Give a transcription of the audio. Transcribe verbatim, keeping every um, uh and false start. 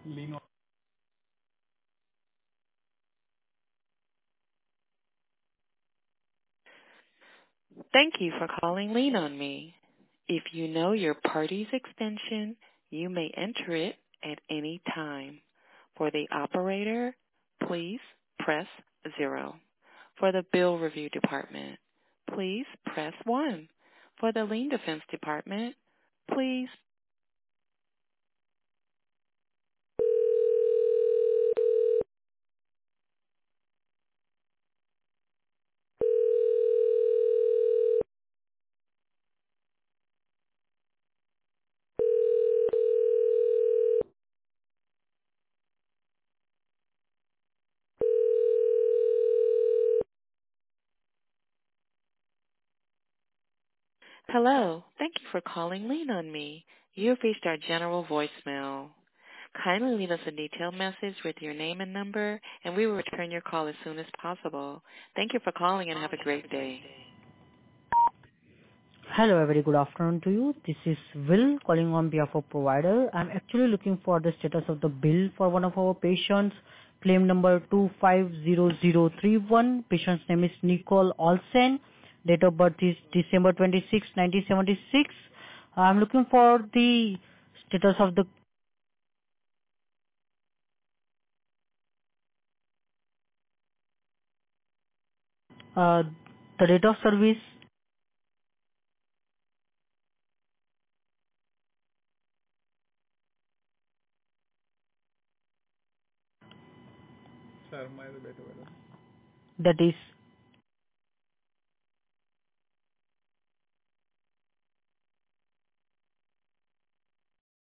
Lean on. Thank you for calling Lean on Me. If you know your party's extension, you may enter it at any time. For the operator, please press zero. For the bill review department, please press one. For the lien defense department, please. Hello. Thank you for calling Lean on Me. You have reached our general voicemail. Kindly leave us a detailed message with your name and number, and we will return your call as soon as possible. Thank you for calling and have a great day. Hello, a very good afternoon to you. This is Will calling on behalf of provider. I'm actually looking for the status of the bill for one of our patients. Claim number two five zero zero three one. Patient's name is Nicole Olsen. Date of birth is December twenty-sixth, nineteen seventy-six. I'm looking for the status of the uh, the date of service. Sharma is better. That is